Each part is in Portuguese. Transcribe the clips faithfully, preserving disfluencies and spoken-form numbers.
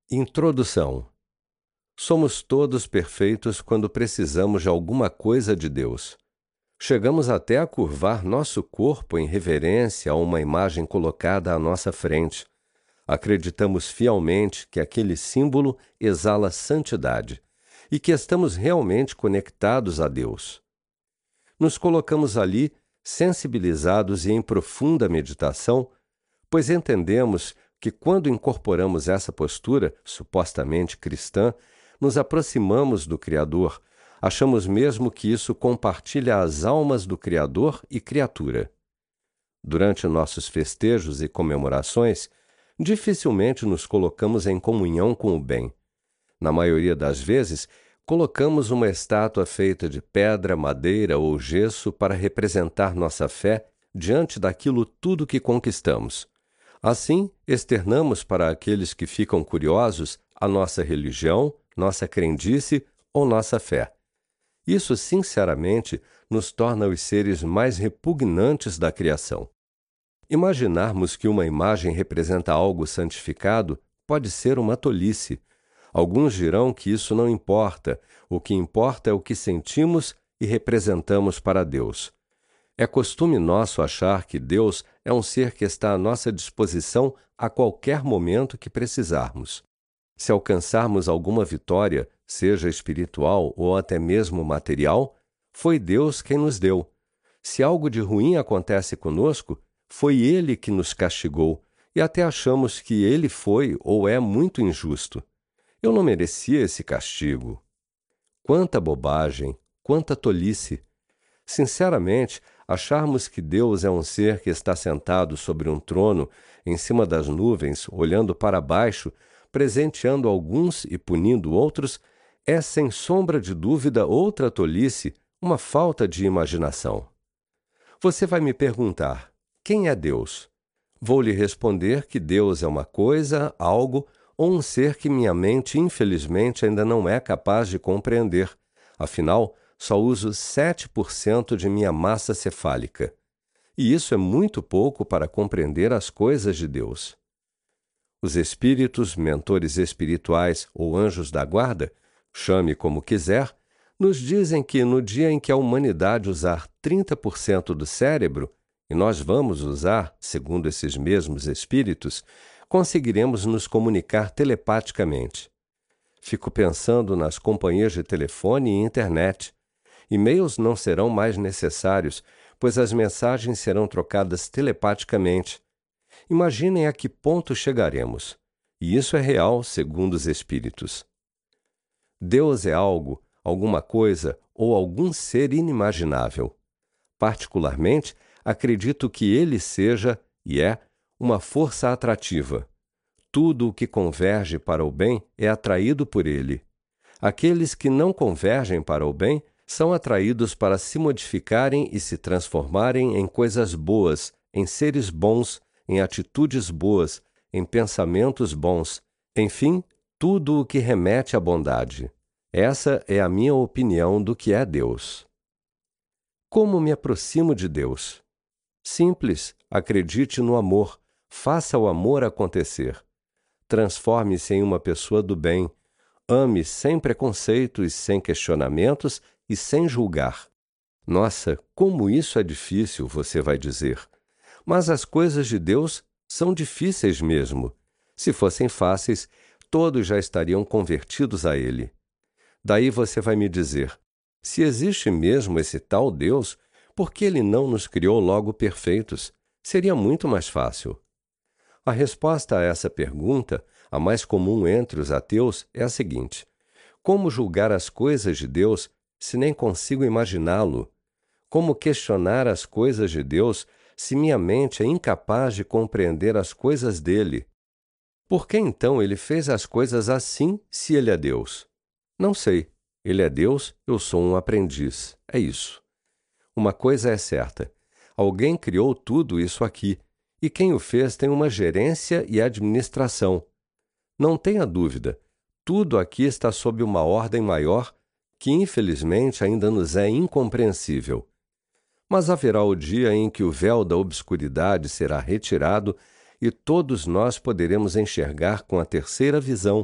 Introdução. Somos todos perfeitos quando precisamos de alguma coisa de Deus. Chegamos até a curvar nosso corpo em reverência a uma imagem colocada à nossa frente. Acreditamos fielmente que aquele símbolo exala santidade e que estamos realmente conectados a Deus. Nos colocamos ali, sensibilizados e em profunda meditação, pois entendemos que quando incorporamos essa postura, supostamente cristã, nos aproximamos do Criador, achamos mesmo que isso compartilha as almas do Criador e criatura. Durante nossos festejos e comemorações, dificilmente nos colocamos em comunhão com o bem. Na maioria das vezes, colocamos uma estátua feita de pedra, madeira ou gesso para representar nossa fé diante daquilo tudo que conquistamos. Assim, externamos para aqueles que ficam curiosos a nossa religião, nossa crendice ou nossa fé. Isso, sinceramente, nos torna os seres mais repugnantes da criação. Imaginarmos que uma imagem representa algo santificado pode ser uma tolice. Alguns dirão que isso não importa, o que importa é o que sentimos e representamos para Deus. É costume nosso achar que Deus é um ser que está à nossa disposição a qualquer momento que precisarmos. Se alcançarmos alguma vitória, seja espiritual ou até mesmo material, foi Deus quem nos deu. Se algo de ruim acontece conosco, foi Ele que nos castigou, e até achamos que Ele foi ou é muito injusto. Eu não merecia esse castigo. Quanta bobagem, quanta tolice! Sinceramente, acharmos que Deus é um ser que está sentado sobre um trono, em cima das nuvens, olhando para baixo, presenteando alguns e punindo outros, é, sem sombra de dúvida, outra tolice, uma falta de imaginação. Você vai me perguntar, quem é Deus? Vou lhe responder que Deus é uma coisa, algo ou um ser que minha mente, infelizmente, ainda não é capaz de compreender. Afinal, só uso sete por cento de minha massa cefálica. E isso é muito pouco para compreender as coisas de Deus. Os espíritos, mentores espirituais ou anjos da guarda, chame como quiser, nos dizem que no dia em que a humanidade usar trinta por cento do cérebro, e nós vamos usar, segundo esses mesmos espíritos, conseguiremos nos comunicar telepaticamente. Fico pensando nas companhias de telefone e internet. E-mails não serão mais necessários, pois as mensagens serão trocadas telepaticamente. Imaginem a que ponto chegaremos. E isso é real, segundo os espíritos. Deus é algo, alguma coisa ou algum ser inimaginável. Particularmente, acredito que ele seja, e é, uma força atrativa. Tudo o que converge para o bem é atraído por ele. Aqueles que não convergem para o bem são atraídos para se modificarem e se transformarem em coisas boas, em seres bons, em atitudes boas, em pensamentos bons, enfim, tudo o que remete à bondade. Essa é a minha opinião do que é Deus. Como me aproximo de Deus? Simples, acredite no amor, faça o amor acontecer. Transforme-se em uma pessoa do bem, ame sem preconceitos, sem questionamentos e sem julgar. Nossa, como isso é difícil, você vai dizer. Mas as coisas de Deus são difíceis mesmo. Se fossem fáceis, todos já estariam convertidos a Ele. Daí você vai me dizer, se existe mesmo esse tal Deus, por que Ele não nos criou logo perfeitos? Seria muito mais fácil. A resposta a essa pergunta, a mais comum entre os ateus, é a seguinte: como julgar as coisas de Deus se nem consigo imaginá-lo? Como questionar as coisas de Deus se minha mente é incapaz de compreender as coisas dele? Por que então ele fez as coisas assim, se ele é Deus? Não sei. Ele é Deus, eu sou um aprendiz. É isso. Uma coisa é certa. Alguém criou tudo isso aqui, e quem o fez tem uma gerência e administração. Não tenha dúvida, tudo aqui está sob uma ordem maior que, infelizmente, ainda nos é incompreensível. Mas haverá o dia em que o véu da obscuridade será retirado e todos nós poderemos enxergar com a terceira visão,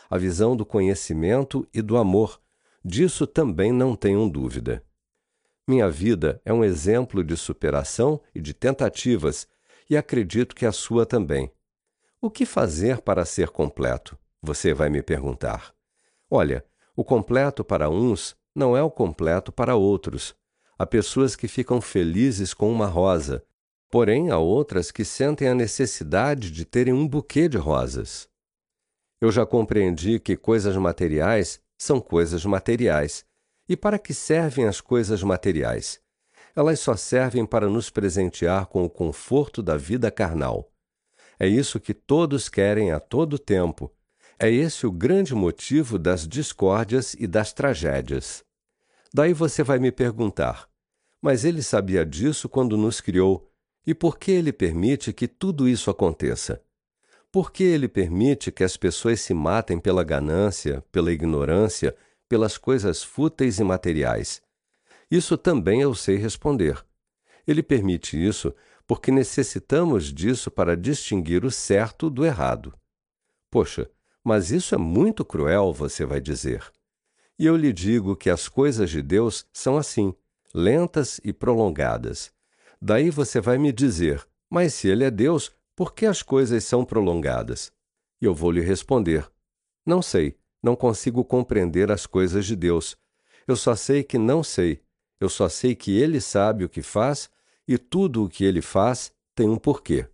a visão do conhecimento e do amor. Disso também não tenham dúvida. Minha vida é um exemplo de superação e de tentativas, e acredito que a sua também. O que fazer para ser completo? Você vai me perguntar. Olha, o completo para uns não é o completo para outros. Há pessoas que ficam felizes com uma rosa, porém há outras que sentem a necessidade de terem um buquê de rosas. Eu já compreendi que coisas materiais são coisas materiais. E para que servem as coisas materiais? Elas só servem para nos presentear com o conforto da vida carnal. É isso que todos querem a todo tempo. É esse o grande motivo das discórdias e das tragédias. Daí você vai me perguntar, mas ele sabia disso quando nos criou, e por que ele permite que tudo isso aconteça? Por que ele permite que as pessoas se matem pela ganância, pela ignorância, pelas coisas fúteis e materiais? Isso também eu sei responder. Ele permite isso porque necessitamos disso para distinguir o certo do errado. Poxa, mas isso é muito cruel, você vai dizer. E eu lhe digo que as coisas de Deus são assim, lentas e prolongadas. Daí você vai me dizer, mas se ele é Deus, por que as coisas são prolongadas? E eu vou lhe responder, não sei, não consigo compreender as coisas de Deus. Eu só sei que não sei. Eu só sei que ele sabe o que faz e tudo o que ele faz tem um porquê.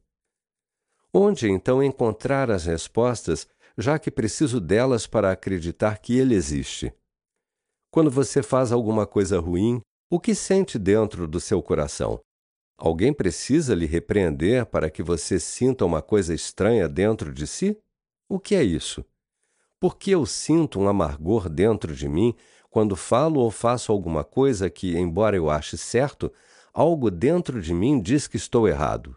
Onde então encontrar as respostas, já que preciso delas para acreditar que ele existe? Quando você faz alguma coisa ruim, o que sente dentro do seu coração? Alguém precisa lhe repreender para que você sinta uma coisa estranha dentro de si? O que é isso? Por que eu sinto um amargor dentro de mim quando falo ou faço alguma coisa que, embora eu ache certo, algo dentro de mim diz que estou errado?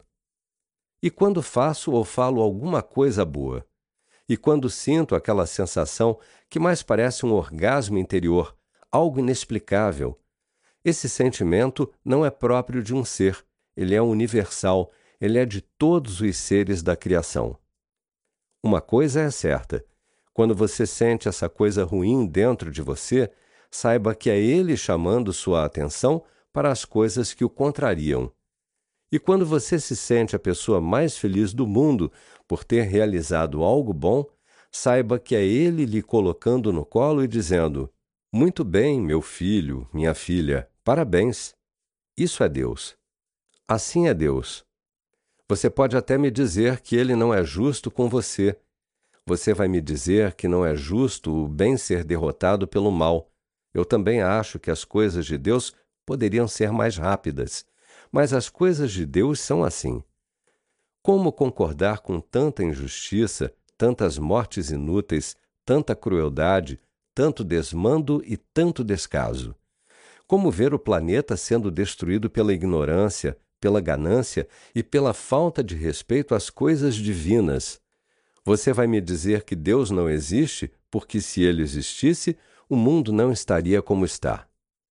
E quando faço ou falo alguma coisa boa? E quando sinto aquela sensação que mais parece um orgasmo interior, algo inexplicável? Esse sentimento não é próprio de um ser, ele é universal, ele é de todos os seres da criação. Uma coisa é certa, quando você sente essa coisa ruim dentro de você, saiba que é ele chamando sua atenção para as coisas que o contrariam. E quando você se sente a pessoa mais feliz do mundo por ter realizado algo bom, saiba que é ele lhe colocando no colo e dizendo, muito bem, meu filho, minha filha, parabéns. Isso é Deus. Assim é Deus. Você pode até me dizer que ele não é justo com você. Você vai me dizer que não é justo o bem ser derrotado pelo mal. Eu também acho que as coisas de Deus poderiam ser mais rápidas, mas as coisas de Deus são assim. Como concordar com tanta injustiça, tantas mortes inúteis, tanta crueldade, tanto desmando e tanto descaso? Como ver o planeta sendo destruído pela ignorância, pela ganância e pela falta de respeito às coisas divinas? Você vai me dizer que Deus não existe, porque se ele existisse, o mundo não estaria como está.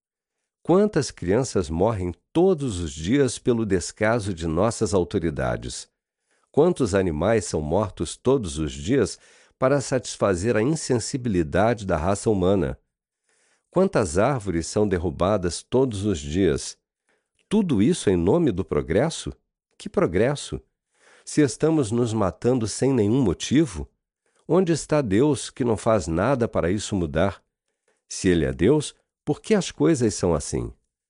Quantas crianças morrem todos os dias pelo descaso de nossas autoridades? Quantos animais são mortos todos os dias para satisfazer a insensibilidade da raça humana? Quantas árvores são derrubadas todos os dias? Tudo isso em nome do progresso? Que progresso? Se estamos nos matando sem nenhum motivo, onde está Deus que não faz nada para isso mudar? Se ele é Deus, por que as coisas são assim?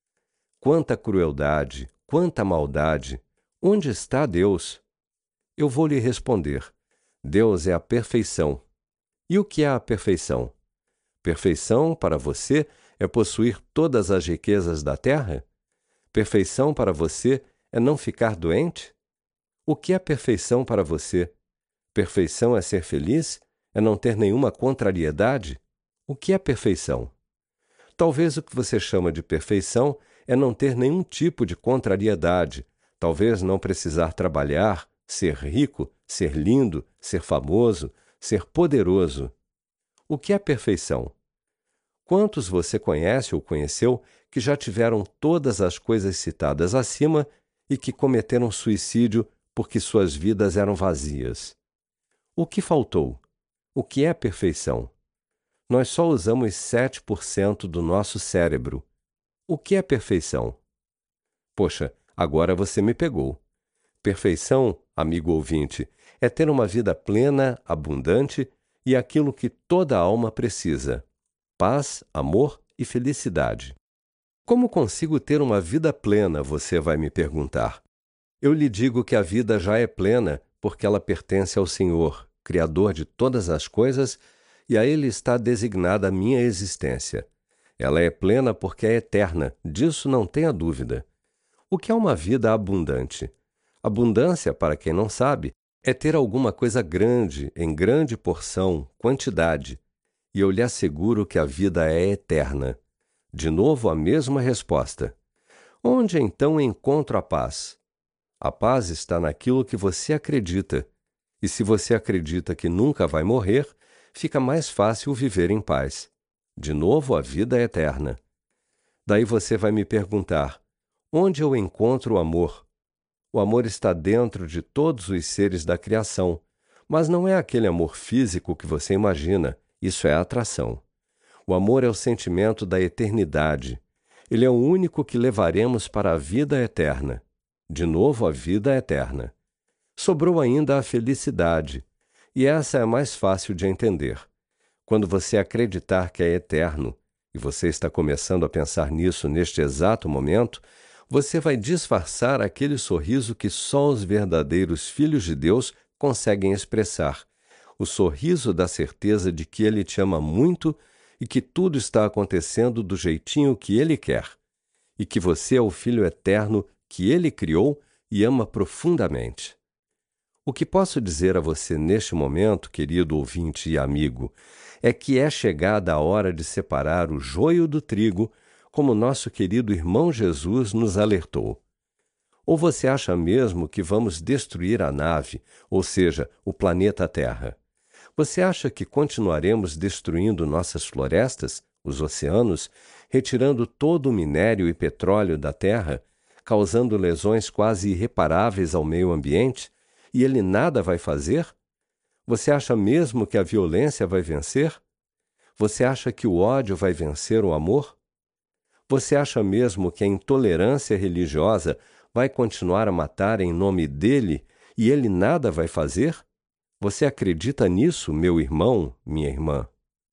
Quanta crueldade, quanta maldade! Onde está Deus? Eu vou lhe responder. Deus é a perfeição. E o que é a perfeição? Perfeição, para você, é possuir todas as riquezas da terra? Perfeição para você é não ficar doente? O que é perfeição para você? Perfeição é ser feliz? É não ter nenhuma contrariedade? O que é perfeição? Talvez o que você chama de perfeição é não ter nenhum tipo de contrariedade, talvez não precisar trabalhar, ser rico, ser lindo, ser famoso, ser poderoso. O que é perfeição? Quantos você conhece ou conheceu que já tiveram todas as coisas citadas acima e que cometeram suicídio porque suas vidas eram vazias? O que faltou? O que é perfeição? Nós só usamos sete por cento do nosso cérebro. O que é perfeição? Poxa, agora você me pegou. Perfeição, amigo ouvinte, é ter uma vida plena, abundante e aquilo que toda alma precisa: paz, amor e felicidade. Como consigo ter uma vida plena, você vai me perguntar. Eu lhe digo que a vida já é plena porque ela pertence ao Senhor, Criador de todas as coisas, e a Ele está designada a minha existência. Ela é plena porque é eterna, disso não tenha dúvida. O que é uma vida abundante? Abundância, para quem não sabe, é ter alguma coisa grande, em grande porção, quantidade. E eu lhe asseguro que a vida é eterna. De novo, a mesma resposta. Onde então encontro a paz? A paz está naquilo que você acredita. E se você acredita que nunca vai morrer, fica mais fácil viver em paz. De novo, a vida é eterna. Daí você vai me perguntar: onde eu encontro o amor? O amor está dentro de todos os seres da criação, mas não é aquele amor físico que você imagina, isso é atração. O amor é o sentimento da eternidade. Ele é o único que levaremos para a vida eterna. De novo, a vida eterna. Sobrou ainda a felicidade, e essa é mais fácil de entender. Quando você acreditar que é eterno, e você está começando a pensar nisso neste exato momento, você vai disfarçar aquele sorriso que só os verdadeiros filhos de Deus conseguem expressar, o sorriso da certeza de que Ele te ama muito e que tudo está acontecendo do jeitinho que Ele quer, e que você é o Filho eterno que Ele criou e ama profundamente. O que posso dizer a você neste momento, querido ouvinte e amigo, é que é chegada a hora de separar o joio do trigo, como nosso querido irmão Jesus nos alertou. Ou você acha mesmo que vamos destruir a nave, ou seja, o planeta Terra? Você acha que continuaremos destruindo nossas florestas, os oceanos, retirando todo o minério e petróleo da Terra, causando lesões quase irreparáveis ao meio ambiente, e ele nada vai fazer? Você acha mesmo que a violência vai vencer? Você acha que o ódio vai vencer o amor? Você acha mesmo que a intolerância religiosa vai continuar a matar em nome dele e ele nada vai fazer? Você acredita nisso, meu irmão, minha irmã?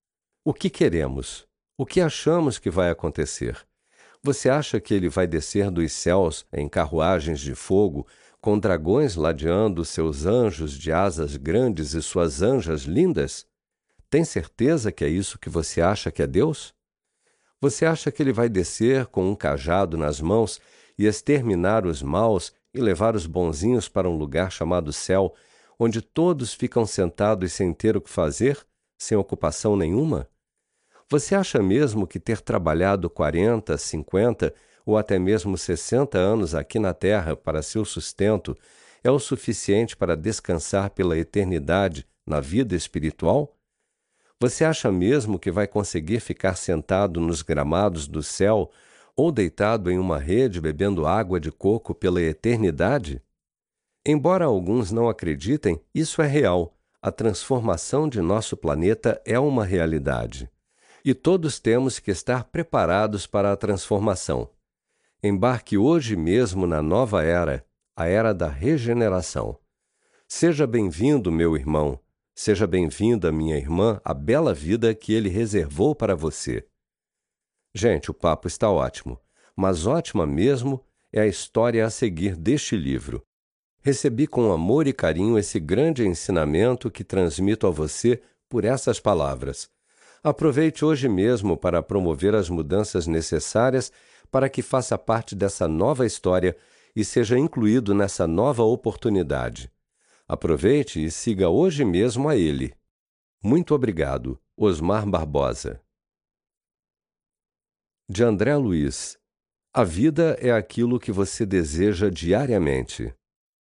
O que queremos? O que achamos que vai acontecer? Você acha que ele vai descer dos céus em carruagens de fogo, com dragões ladeando seus anjos de asas grandes e suas anjas lindas? Tem certeza que é isso que você acha que é Deus? Você acha que ele vai descer com um cajado nas mãos e exterminar os maus e levar os bonzinhos para um lugar chamado céu, onde todos ficam sentados sem ter o que fazer, sem ocupação nenhuma? Você acha mesmo que ter trabalhado quarenta, cinquenta ou até mesmo sessenta anos aqui na Terra para seu sustento é o suficiente para descansar pela eternidade na vida espiritual? Você acha mesmo que vai conseguir ficar sentado nos gramados do céu ou deitado em uma rede bebendo água de coco pela eternidade? Embora alguns não acreditem, isso é real. A transformação de nosso planeta é uma realidade. E todos temos que estar preparados para a transformação. Embarque hoje mesmo na nova era, a era da regeneração. Seja bem-vindo, meu irmão. Seja bem-vinda, minha irmã, à bela vida que Ele reservou para você. Gente, o papo está ótimo, mas ótima mesmo é a história a seguir deste livro. Recebi com amor e carinho esse grande ensinamento que transmito a você por essas palavras. Aproveite hoje mesmo para promover as mudanças necessárias para que faça parte dessa nova história e seja incluído nessa nova oportunidade. Aproveite e siga hoje mesmo a ele. Muito obrigado, Osmar Barbosa. De André Luiz. A vida é aquilo que você deseja diariamente.